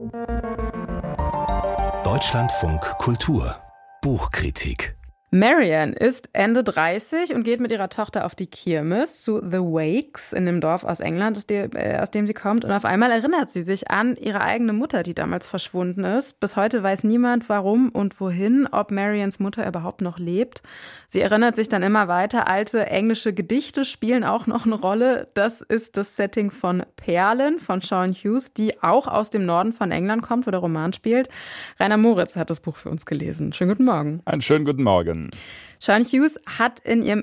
Deutschlandfunk Kultur Buchkritik. Marianne ist Ende 30 und geht mit ihrer Tochter auf die Kirmes zu The Wakes in dem Dorf aus England, aus dem sie kommt. Und auf einmal erinnert sie sich an ihre eigene Mutter, die damals verschwunden ist. Bis heute weiß niemand, warum und wohin, ob Marians Mutter überhaupt noch lebt. Sie erinnert sich dann immer weiter. Alte englische Gedichte spielen auch noch eine Rolle. Das ist das Setting von Perlen von Sean Hughes, die auch aus dem Norden von England kommt, wo der Roman spielt. Rainer Moritz hat das Buch für uns gelesen. Schönen guten Morgen. Einen schönen guten Morgen. Sean Hughes hat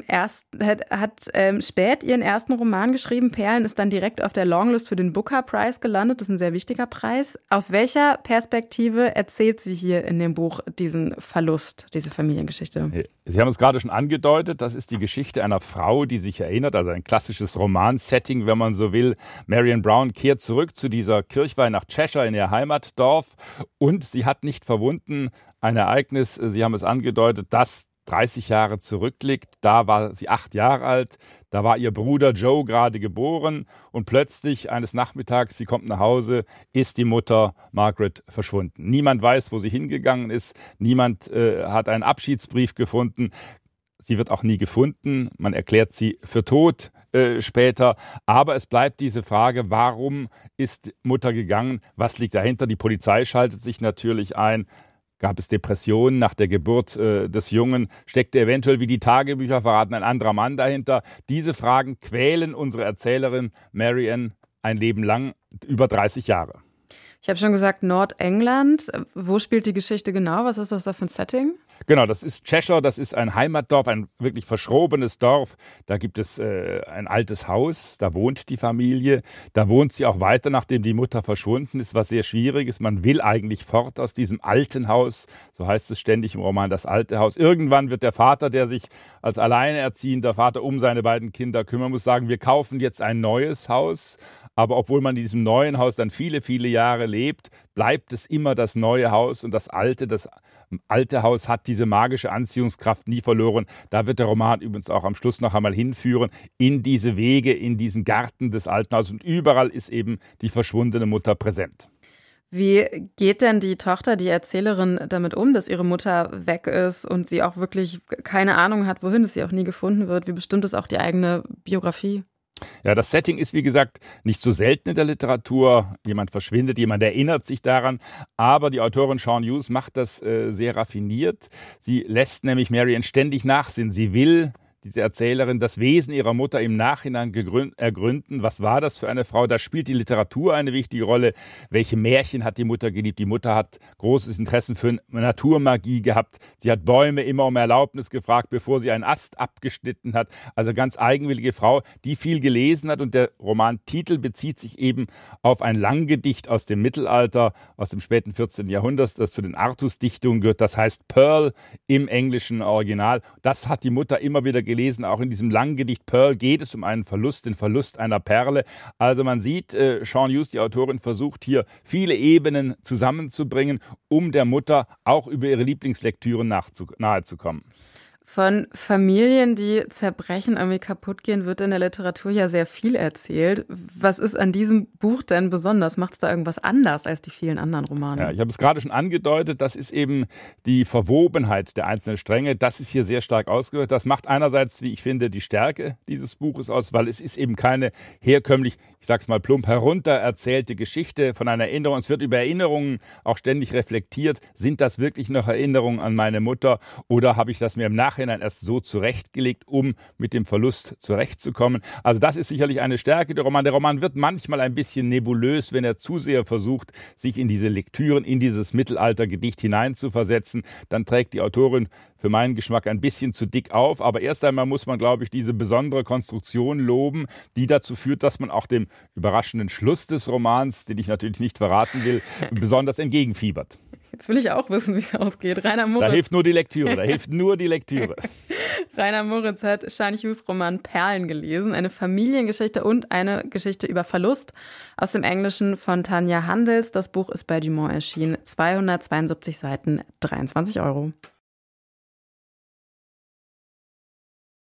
spät ihren ersten Roman geschrieben. Perlen ist dann direkt auf der Longlist für den Booker Prize gelandet. Das ist ein sehr wichtiger Preis. Aus welcher Perspektive erzählt sie hier in dem Buch diesen Verlust, diese Familiengeschichte? Sie haben es gerade schon angedeutet. Das ist die Geschichte einer Frau, die sich erinnert, also ein klassisches Roman-Setting, wenn man so will. Marianne Brown kehrt zurück zu dieser Kirchweih nach Cheshire in ihr Heimatdorf und sie hat nicht verwunden ein Ereignis, Sie haben es angedeutet, das 30 Jahre zurückliegt. Da war sie 8 Jahre alt, da war ihr Bruder Joe gerade geboren und plötzlich eines Nachmittags, sie kommt nach Hause, ist die Mutter Margaret verschwunden. Niemand weiß, wo sie hingegangen ist, niemand hat einen Abschiedsbrief gefunden. Sie wird auch nie gefunden, man erklärt sie für tot später. Aber es bleibt diese Frage, warum ist Mutter gegangen? Was liegt dahinter? Die Polizei schaltet sich natürlich ein. Gab es Depressionen nach der Geburt des Jungen? Steckte eventuell, wie die Tagebücher verraten, ein anderer Mann dahinter? Diese Fragen quälen unsere Erzählerin Marianne ein Leben lang, über 30 Jahre. Ich habe schon gesagt, Nordengland. Wo spielt die Geschichte genau? Was ist das da für ein Setting? Genau, das ist Cheshire, das ist ein Heimatdorf, ein wirklich verschrobenes Dorf. Da gibt es ein altes Haus, da wohnt die Familie. Da wohnt sie auch weiter, nachdem die Mutter verschwunden ist, was sehr schwierig ist. Man will eigentlich fort aus diesem alten Haus, so heißt es ständig im Roman, das alte Haus. Irgendwann wird der Vater, der sich als alleinerziehender Vater um seine beiden Kinder kümmern muss, sagen, wir kaufen jetzt ein neues Haus. Aber obwohl man in diesem neuen Haus dann viele, viele Jahre lebt, bleibt es immer das neue Haus. Und das alte Haus hat diese magische Anziehungskraft nie verloren. Da wird der Roman übrigens auch am Schluss noch einmal hinführen, in diese Wege, in diesen Garten des alten Hauses. Und überall ist eben die verschwundene Mutter präsent. Wie geht denn die Tochter, die Erzählerin, damit um, dass ihre Mutter weg ist und sie auch wirklich keine Ahnung hat, wohin, dass sie auch nie gefunden wird? Wie bestimmt es auch die eigene Biografie? Ja, das Setting ist, wie gesagt, nicht so selten in der Literatur. Jemand verschwindet, jemand erinnert sich daran. Aber die Autorin Sean Hughes macht das sehr raffiniert. Sie lässt nämlich Marianne ständig nachsinnen. Sie will, diese Erzählerin, das Wesen ihrer Mutter im Nachhinein ergründen. Was war das für eine Frau? Da spielt die Literatur eine wichtige Rolle. Welche Märchen hat die Mutter geliebt? Die Mutter hat großes Interesse für Naturmagie gehabt. Sie hat Bäume immer um Erlaubnis gefragt, bevor sie einen Ast abgeschnitten hat. Also ganz eigenwillige Frau, die viel gelesen hat. Und der Romantitel bezieht sich eben auf ein Langgedicht aus dem Mittelalter, aus dem späten 14. Jahrhundert, das zu den Artus-Dichtungen gehört. Das heißt Pearl im englischen Original. Das hat die Mutter immer wieder gelesen. Auch in diesem langen Gedicht Pearl geht es um einen Verlust, den Verlust einer Perle. Also man sieht, Sean Hughes, die Autorin, versucht hier viele Ebenen zusammenzubringen, um der Mutter auch über ihre Lieblingslektüren nahezukommen. Von Familien, die zerbrechen, irgendwie kaputt gehen, wird in der Literatur ja sehr viel erzählt. Was ist an diesem Buch denn besonders? Macht es da irgendwas anders als die vielen anderen Romane? Ja, ich habe es gerade schon angedeutet, das ist eben die Verwobenheit der einzelnen Stränge. Das ist hier sehr stark ausgewählt. Das macht einerseits, wie ich finde, die Stärke dieses Buches aus, weil es ist eben keine herkömmlich, ich sag's mal plump, heruntererzählte Geschichte von einer Erinnerung. Es wird über Erinnerungen auch ständig reflektiert. Sind das wirklich noch Erinnerungen an meine Mutter oder habe ich das mir im Nachhinein erst so zurechtgelegt, um mit dem Verlust zurechtzukommen? Also das ist sicherlich eine Stärke der Roman. Der Roman wird manchmal ein bisschen nebulös, wenn er zu sehr versucht, sich in diese Lektüren, in dieses Mittelaltergedicht hineinzuversetzen. Dann trägt die Autorin für meinen Geschmack ein bisschen zu dick auf. Aber erst einmal muss man, glaube ich, diese besondere Konstruktion loben, die dazu führt, dass man auch dem überraschenden Schluss des Romans, den ich natürlich nicht verraten will, besonders entgegenfiebert. Jetzt will ich auch wissen, wie es ausgeht. Rainer Moritz. Da hilft nur die Lektüre, Rainer Moritz hat Sean Hughes Roman Perlen gelesen, eine Familiengeschichte und eine Geschichte über Verlust aus dem Englischen von Tanja Handels. Das Buch ist bei Dumont erschienen, 272 Seiten, 23 €.